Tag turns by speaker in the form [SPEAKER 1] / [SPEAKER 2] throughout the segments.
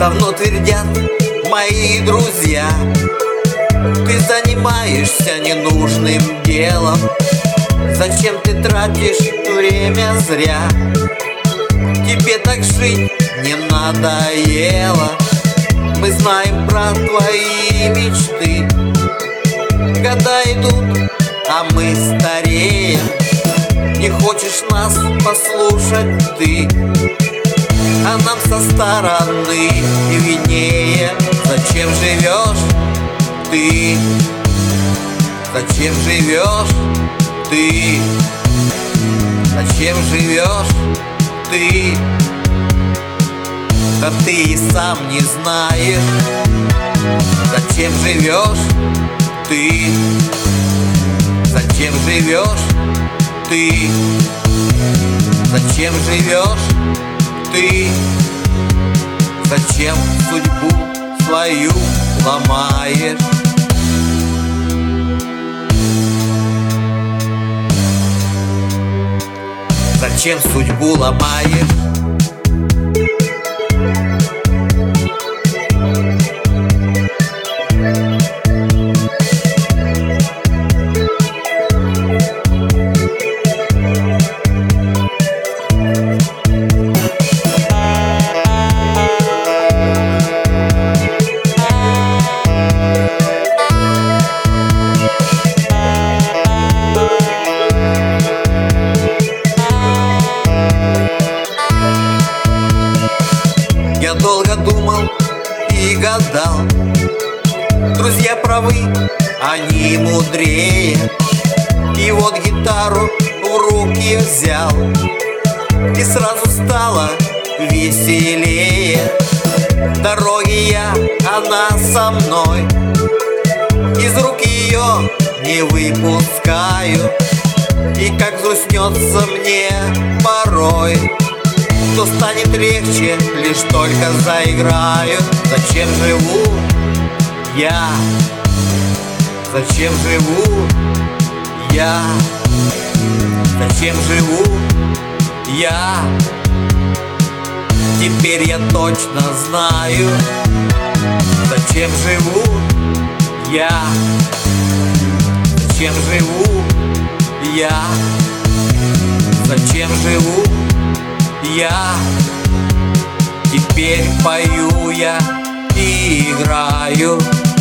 [SPEAKER 1] Давно твердят мои друзья: ты занимаешься ненужным делом. Зачем ты тратишь время зря? Тебе так жить не надоело. Мы знаем про твои мечты. Года идут, а мы стареем. Не хочешь нас послушать ты, а нам со стороны виднее. Зачем живешь ты? Зачем живешь ты? Зачем живешь ты? Да ты и сам не знаешь, зачем живешь ты? Зачем живешь ты? Зачем живешь ты? Зачем судьбу свою ломаешь? Зачем судьбу ломаешь? Я долго думал и гадал. Друзья правы, они мудрее. И вот гитару в руки взял, и сразу стало веселее. Дороги я, она со мной, из рук ее не выпускаю. И как взгрустнется мне порой, то станет легче, лишь только заиграю. Зачем живу я? Зачем живу я? Зачем живу я? Теперь я точно знаю, зачем живу я? Зачем живу я? Зачем живу я? Теперь пою я и играю.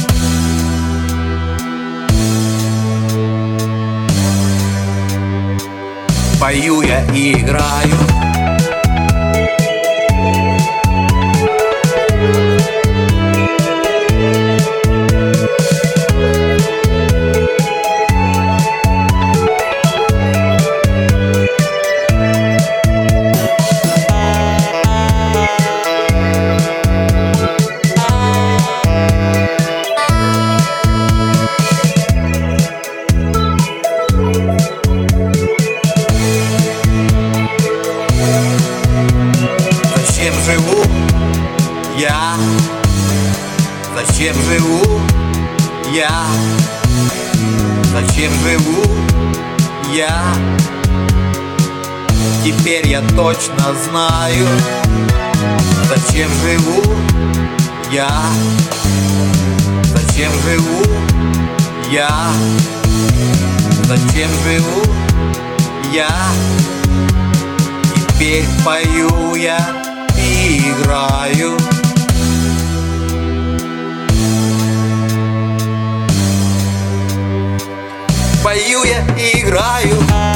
[SPEAKER 1] Пою я и играю. Зачем живу я? Зачем живу я? Зачем живу я? Теперь я точно знаю, зачем живу я? Зачем живу я? Зачем живу я? Теперь пою я и играю. Пою я и играю.